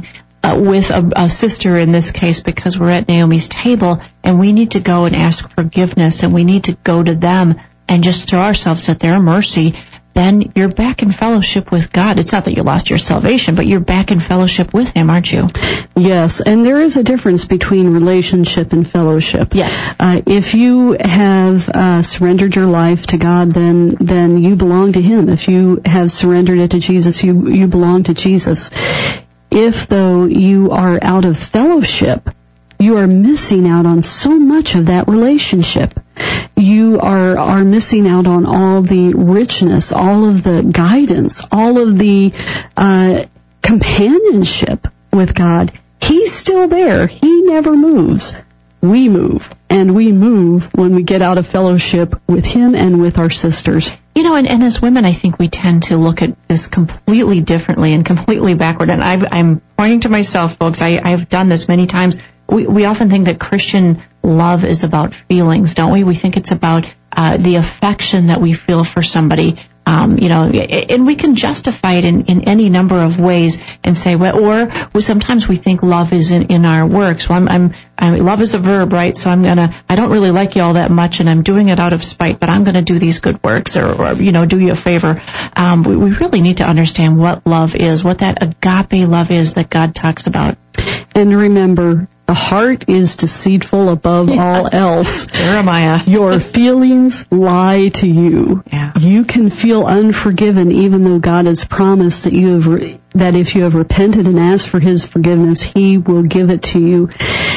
uh, with a, a sister in this case because we're at Naomi's table and we need to go and ask forgiveness and we need to go to them and just throw ourselves at their mercy, then you're back in fellowship with God. It's not that you lost your salvation, but you're back in fellowship with Him, aren't you? Yes, and there is a difference between relationship and fellowship. Yes. Uh, if you have uh, surrendered your life to God, then then you belong to Him. If you have surrendered it to Jesus, you you belong to Jesus. If, though, you are out of fellowship, you are missing out on so much of that relationship. You are, are missing out on all the richness, all of the guidance, all of the uh, companionship with God. He's still there. He never moves. We move, and we move when we get out of fellowship with Him and with our sisters. You know, and, and as women, I think we tend to look at this completely differently and completely backward. And I've, I'm pointing to myself, folks. I, I've done this many times. We, we often think that Christian love is about feelings, don't we? We think it's about uh, the affection that we feel for somebody. Um, you know, and we can justify it in, in any number of ways and say, well, or we, sometimes we think love is in, in our works. Well, I'm, I'm, I mean, love is a verb, right? So I'm gonna, I don't really like you all that much and I'm doing it out of spite, but I'm gonna do these good works or, or you know, do you a favor. Um, we, we really need to understand what love is, what that agape love is that God talks about. And remember, the heart is deceitful above yeah. all else. Jeremiah. Your feelings lie to you. Yeah. You can feel unforgiven even though God has promised that you have re- that if you have repented and asked for His forgiveness, He will give it to you.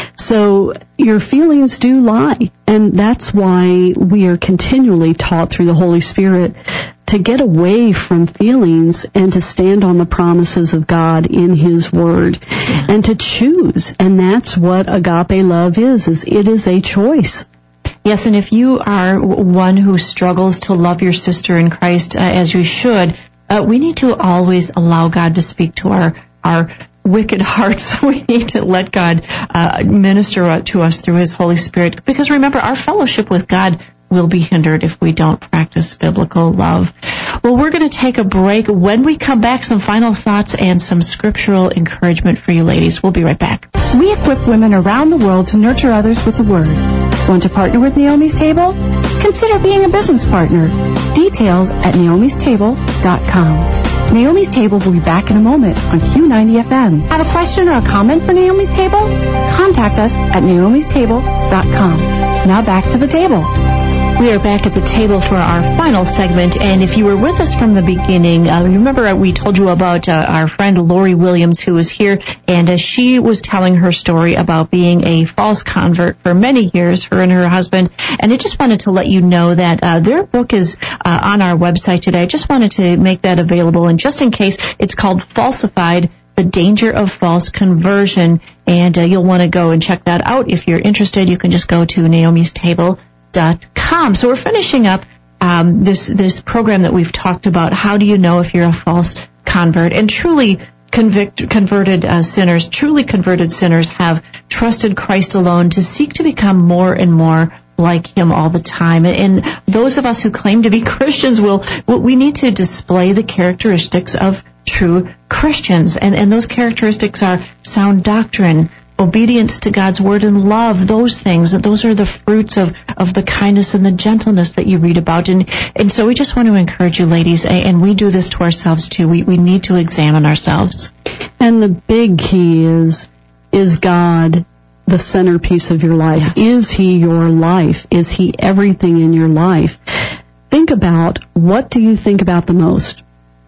So your feelings do lie. And that's why we are continually taught through the Holy Spirit to get away from feelings and to stand on the promises of God in His Word yeah. and to choose. And that's what agape love is, is it is a choice. Yes, and if you are one who struggles to love your sister in Christ uh, as you should, uh, we need to always allow God to speak to our, our wicked hearts. We need to let God uh, minister to us through His Holy Spirit. Because remember, our fellowship with God will be hindered if we don't practice biblical love. Well, we're going to take a break. When we come back, some final thoughts and some scriptural encouragement for you ladies. We'll be right back. We equip women around the world to nurture others with the Word. Want to partner with Naomi's Table? Consider being a business partner. Details at naomis table dot com. Naomi's Table will be back in a moment on Q ninety F M. Have a question or a comment for Naomi's Table? Contact us at naomis table dot com. Now back to the table. We are back at the table for our final segment, and if you were with us from the beginning, uh, remember we told you about uh, our friend Lori Williams, who was here, and uh, she was telling her story about being a false convert for many years, her and her husband, and I just wanted to let you know that uh, their book is uh, on our website today. I just wanted to make that available, and just in case, it's called Falsified: The Danger of False Conversion, and uh, you'll want to go and check that out. If you're interested, you can just go to naomis table dot com. So we're finishing up um, this this program that we've talked about. How do you know if you're a false convert? And truly convict, converted uh, sinners, truly converted sinners have trusted Christ alone to seek to become more and more like Him all the time. And those of us who claim to be Christians will, we need to display the characteristics of true Christians. And, and those characteristics are sound doctrine, obedience to God's Word, and love. Those things, those are the fruits of, of the kindness and the gentleness that you read about. And, and so we just want to encourage you ladies, and we do this to ourselves too. We, we need to examine ourselves. And the big key is, is God the centerpiece of your life? Yes. Is He your life? Is He everything in your life? Think about, what do you think about the most?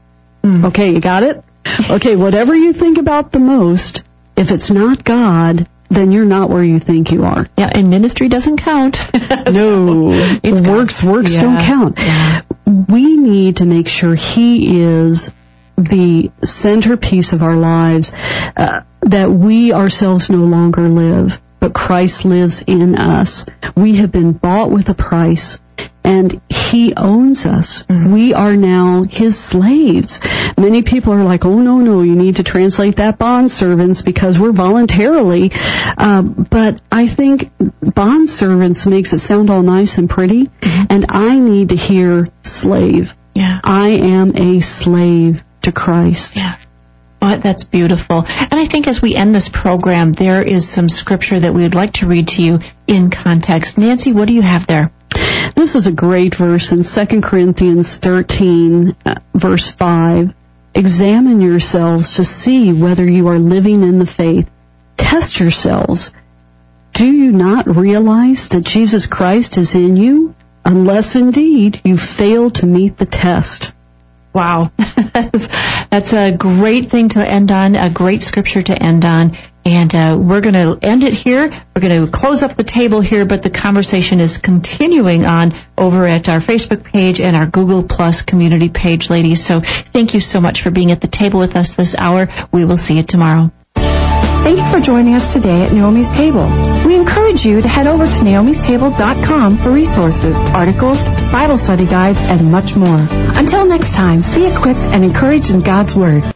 Mm. Okay, you got it? Okay, whatever you think about the most, if it's not God, then you're not where you think you are. Yeah, and ministry doesn't count. No, it's works works yeah. don't count. Yeah. We need to make sure He is the centerpiece of our lives, uh, that we ourselves no longer live, but Christ lives in us. We have been bought with a price, and He owns us. Mm-hmm. We are now His slaves. Many people are like, oh, no, no, you need to translate that bondservants because we're voluntarily. Uh, but I think bondservants makes it sound all nice and pretty, mm-hmm. and I need to hear slave. Yeah. I am a slave to Christ. Yeah. Oh, that's beautiful. And I think as we end this program, there is some scripture that we would like to read to you in context. Nancy, what do you have there? This is a great verse in Second Corinthians thirteen, uh, verse five. Examine yourselves to see whether you are living in the faith. Test yourselves. Do you not realize that Jesus Christ is in you? Unless indeed you fail to meet the test. Wow. That's a great thing to end on, a great scripture to end on. And uh, we're going to end it here. We're going to close up the table here, but the conversation is continuing on over at our Facebook page and our Google Plus community page, ladies. So thank you so much for being at the table with us this hour. We will see you tomorrow. Thank you for joining us today at Naomi's Table. We encourage you to head over to naomis table dot com for resources, articles, Bible study guides, and much more. Until next time, be equipped and encouraged in God's Word.